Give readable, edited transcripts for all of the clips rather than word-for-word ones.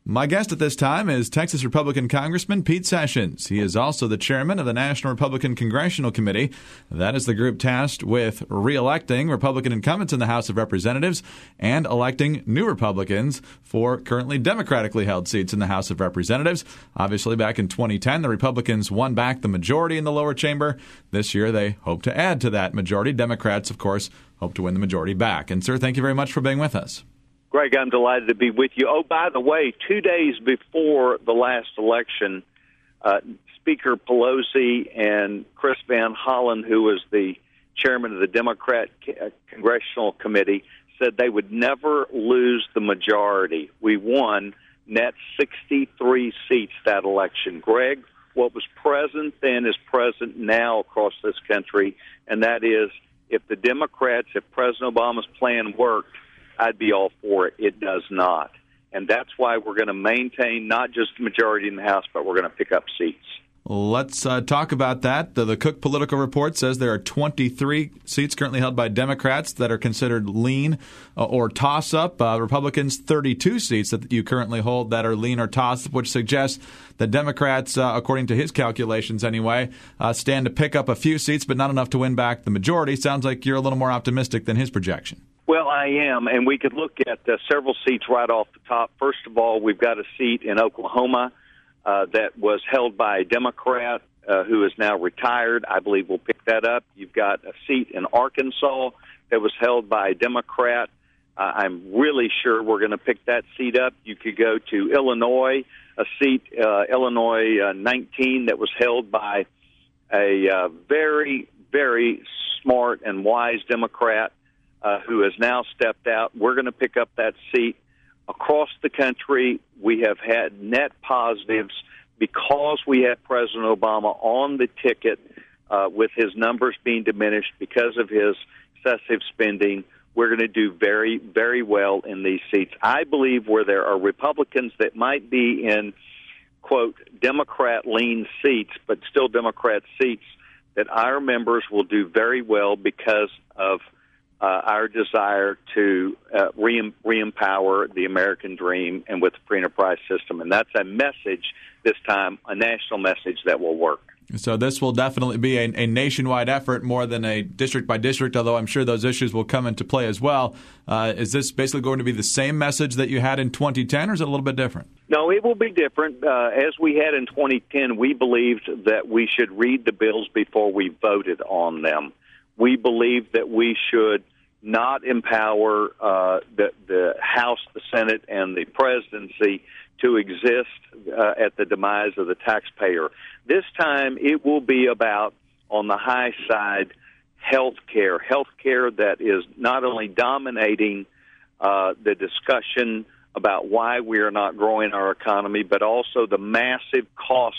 My guest at this time is Texas Republican Congressman Pete Sessions. He is also the chairman of the National Republican Congressional Committee. That is the group tasked with re-electing Republican incumbents in the House of Representatives and electing new Republicans for currently Democratically held seats in the House of Representatives. Obviously, back in 2010, the Republicans won back the majority in the lower chamber. This year, they hope to add to that majority. Democrats, of course, hope to win the majority back. And, sir, thank you very much for being with us. Greg, I'm delighted to be with you. Oh, by the way, 2 days before the last election, Speaker Pelosi and Chris Van Hollen, who was the chairman of the Democrat Congressional Committee, said they would never lose the majority. We won net 63 seats that election. Greg, what was present then is present now across this country, and that is if the Democrats, if President Obama's plan worked, I'd be all for it. It does not. And that's why we're going to maintain not just the majority in the House, but we're going to pick up seats. Let's talk about that. The Cook Political Report says there are 23 seats currently held by Democrats that are considered lean or toss-up. Republicans, 32 seats that you currently hold that are lean or toss-up, which suggests that Democrats, according to his calculations anyway, stand to pick up a few seats, but not enough to win back the majority. Sounds like you're a little more optimistic than his projection. Well, I am, and we could look at several seats right off the top. First of all, we've got a seat in Oklahoma that was held by a Democrat who is now retired. I believe we'll pick that up. You've got a seat in Arkansas that was held by a Democrat. I'm really sure we're going to pick that seat up. You could go to Illinois, a seat, Illinois 19, that was held by a very, very smart and wise Democrat who has now stepped out. We're going to pick up that seat. Across the country, we have had net positives because we have President Obama on the ticket with his numbers being diminished because of his excessive spending. We're going to do very, very well in these seats. I believe where there are Republicans that might be in, quote, Democrat-lean seats, but still Democrat seats, that our members will do very well because of our desire to re-empower the American dream and with the free enterprise system. And that's a message this time, a national message that will work. So this will definitely be a nationwide effort more than a district by district, although I'm sure those issues will come into play as well. Is this basically going to be the same message that you had in 2010, or is it a little bit different? No, it will be different. As we had in 2010, we believed that we should read the bills before we voted on them. We believe that we should not empower the House, the Senate, and the presidency to exist at the demise of the taxpayer. This time it will be about, on the high side, health care that is not only dominating the discussion about why we are not growing our economy, but also the massive costs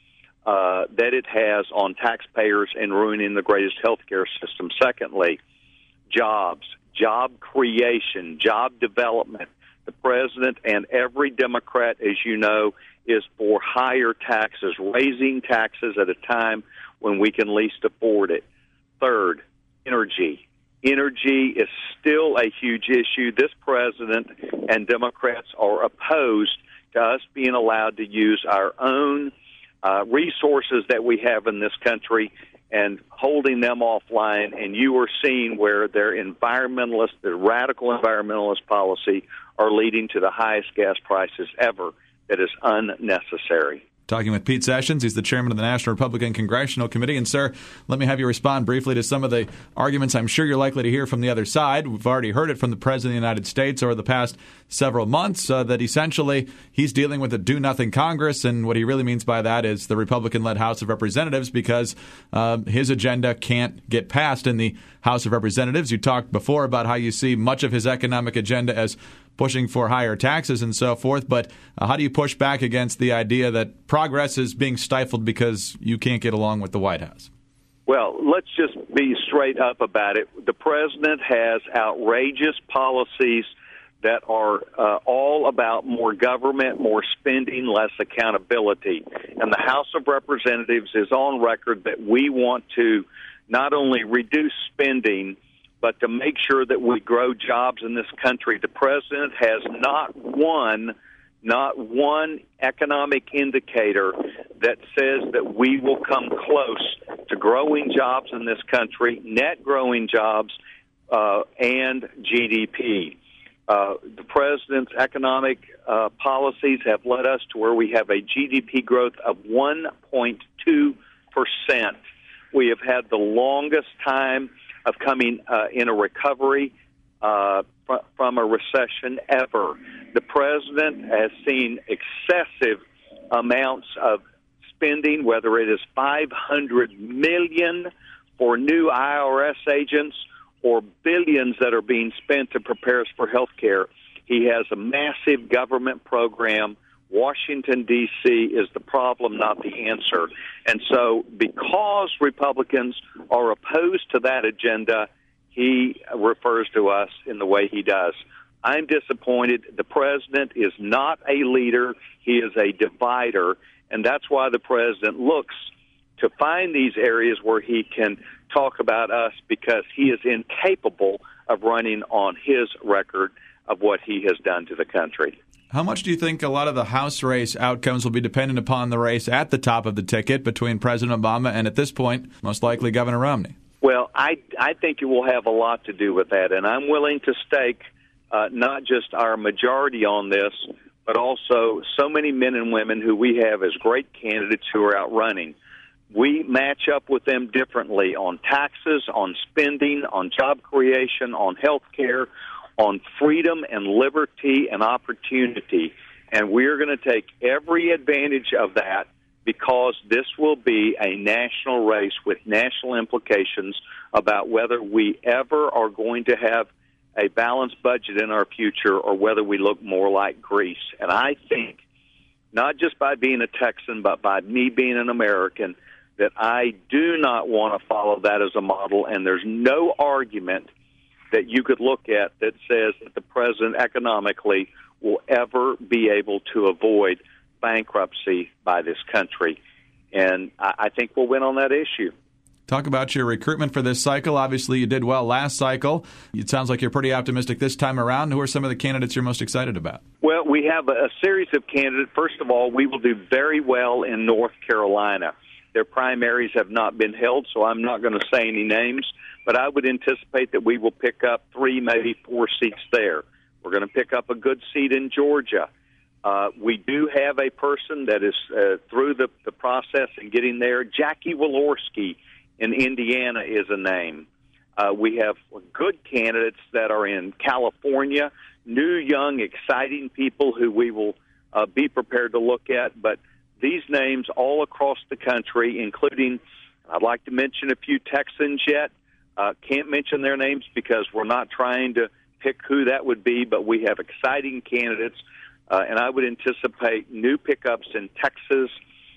that it has on taxpayers and ruining the greatest health care system. Secondly, jobs, job creation, job development. The president and every Democrat, as you know, is for higher taxes, raising taxes at a time when we can least afford it. Third, energy. Energy is still a huge issue. This president and Democrats are opposed to us being allowed to use our own resources that we have in this country and holding them offline, and you are seeing where their environmentalist, their radical environmentalist policy are leading to the highest gas prices ever. That is unnecessary. Talking with Pete Sessions. He's the chairman of the National Republican Congressional Committee. And, sir, let me have you respond briefly to some of the arguments I'm sure you're likely to hear from the other side. We've already heard it from the President of the United States over the past several months that essentially he's dealing with a do-nothing Congress, and what he really means by that is the Republican-led House of Representatives because his agenda can't get passed in the House of Representatives. You talked before about how you see much of his economic agenda as pushing for higher taxes and so forth, but how do you push back against the idea that progress is being stifled because you can't get along with the White House? Well, let's just be straight up about it. The president has outrageous policies that are all about more government, more spending, less accountability. And the House of Representatives is on record that we want to not only reduce spending, but to make sure that we grow jobs in this country. The president has not one not one economic indicator that says that we will come close to growing jobs in this country, net growing jobs, and GDP. The president's economic policies have led us to where we have a GDP growth of 1.2%. We have had the longest time of coming in a recovery from a recession ever. The president has seen excessive amounts of spending, whether it is $500 million for new IRS agents or billions that are being spent to prepare us for health care. He has a massive government program. Washington, D.C. is the problem, not the answer. And so because Republicans are opposed to that agenda, he refers to us in the way he does. I'm disappointed. The president is not a leader. He is a divider, and that's why the president looks to find these areas where he can talk about us, because he is incapable of running on his record of what he has done to the country. How much do you think a lot of the House race outcomes will be dependent upon the race at the top of the ticket between President Obama and, at this point, most likely Governor Romney? Well, I think it will have a lot to do with that, and I'm willing to stake not just our majority on this, but also so many men and women who we have as great candidates who are out running. We match up with them differently on taxes, on spending, on job creation, on health care, on freedom and liberty and opportunity. And we're going to take every advantage of that, because this will be a national race with national implications about whether we ever are going to have a balanced budget in our future or whether we look more like Greece. And I think, not just by being a Texan, but by me being an American, that I do not want to follow that as a model, and there's no argument that you could look at that says that the president economically will ever be able to avoid bankruptcy by this country. And I think we'll win on that issue. Talk about your recruitment for this cycle. Obviously, you did well last cycle. It sounds like you're pretty optimistic this time around. Who are some of the candidates you're most excited about? Well, we have a series of candidates. First of all, we will do very well in North Carolina. Their primaries have not been held, so I'm not going to say any names, but I would anticipate that we will pick up 3, maybe 4 seats there. We're going to pick up a good seat in Georgia. We do have a person that is through the process and getting there. Jackie Walorski in Indiana is a name. We have good candidates that are in California, new, young, exciting people who we will be prepared to look at. But these names all across the country, including, I'd like to mention a few Texans yet. Can't mention their names because we're not trying to pick who that would be, but we have exciting candidates. And I would anticipate new pickups in Texas,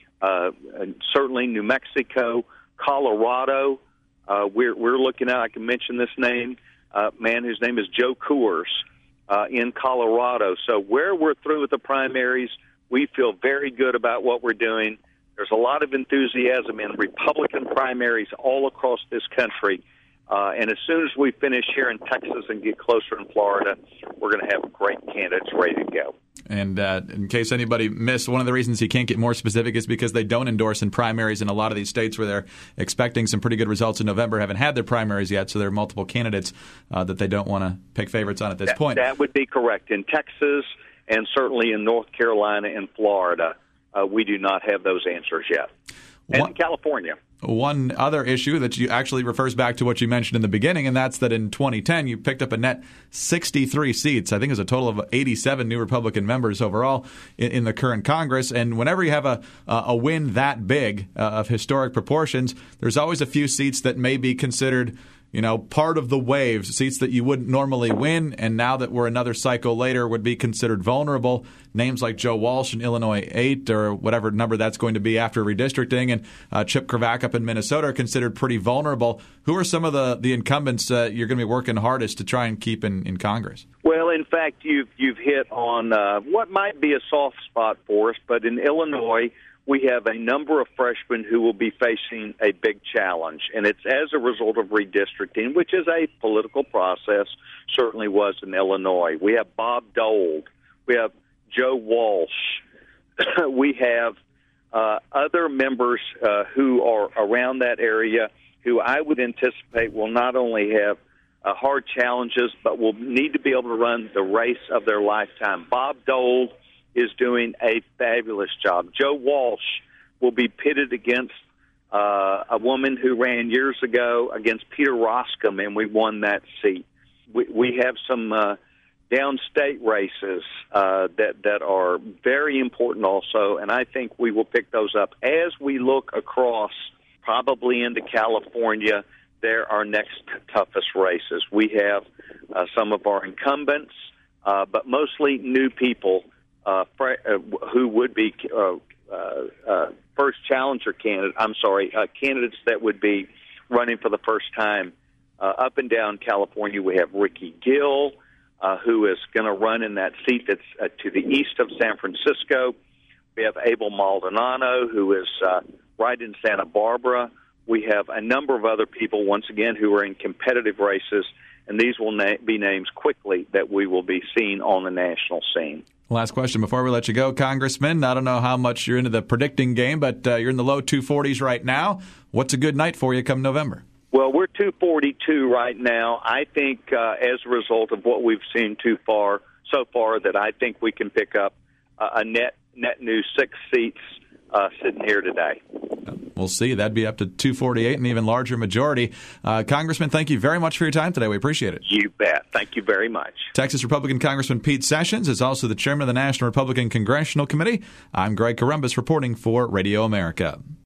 and certainly New Mexico, Colorado. We're looking at, I can mention this name, man whose name is Joe Coors in Colorado. So where we're through with the primaries, we feel very good about what we're doing. There's a lot of enthusiasm in Republican primaries all across this country. And as soon as we finish here in Texas and get closer in Florida, we're going to have great candidates ready to go. And in case anybody missed, one of the reasons he can't get more specific is because they don't endorse in primaries in a lot of these states where they're expecting some pretty good results in November, haven't had their primaries yet, so there are multiple candidates that they don't want to pick favorites on at this point. That would be correct. In Texas and certainly in North Carolina and Florida, we do not have those answers yet. And in California. One other issue that you actually refers back to what you mentioned in the beginning, and that's that in 2010 you picked up a net 63 seats. I think it was a total of 87 new Republican members overall in the current Congress. And whenever you have a win that big of historic proportions, there's always a few seats that may be considered, part of the waves, seats that you wouldn't normally win, and now that we're another cycle later would be considered vulnerable. Names like Joe Walsh in Illinois 8, or whatever number that's going to be after redistricting, and Chip Kravac up in Minnesota are considered pretty vulnerable. Who are some of the incumbents you're going to be working hardest to try and keep in Congress? Well, in fact, you've hit on what might be a soft spot for us, but in Illinois, we have a number of freshmen who will be facing a big challenge, and it's as a result of redistricting, which is a political process, certainly was in Illinois. We have Bob Dole. We have Joe Walsh. We have other members who are around that area who I would anticipate will not only have hard challenges, but will need to be able to run the race of their lifetime. Bob Dole is doing a fabulous job. Joe Walsh will be pitted against a woman who ran years ago against Peter Roscom, and we won that seat. We have some downstate races that are very important also, and I think we will pick those up. As we look across, probably into California, they're our next toughest races. We have some of our incumbents, but mostly new people who would be first challenger candidates that would be running for the first time. Up and down California, we have Ricky Gill, who is going to run in that seat that's to the east of San Francisco. We have Abel Maldonado, who is right in Santa Barbara. We have a number of other people, once again, who are in competitive races, and these will be names quickly that we will be seeing on the national scene. Last question before we let you go, Congressman. I don't know how much you're into the predicting game, but you're in the low 240s right now. What's a good night for you come November? Well, we're 242 right now. I think as a result of what we've seen so far, that I think we can pick up a net new 6 seats sitting here today. We'll see. That'd be up to 248, an even larger majority. Congressman, thank you very much for your time today. We appreciate it. You bet. Thank you very much. Texas Republican Congressman Pete Sessions is also the chairman of the National Republican Congressional Committee. I'm Greg Corombos reporting for Radio America.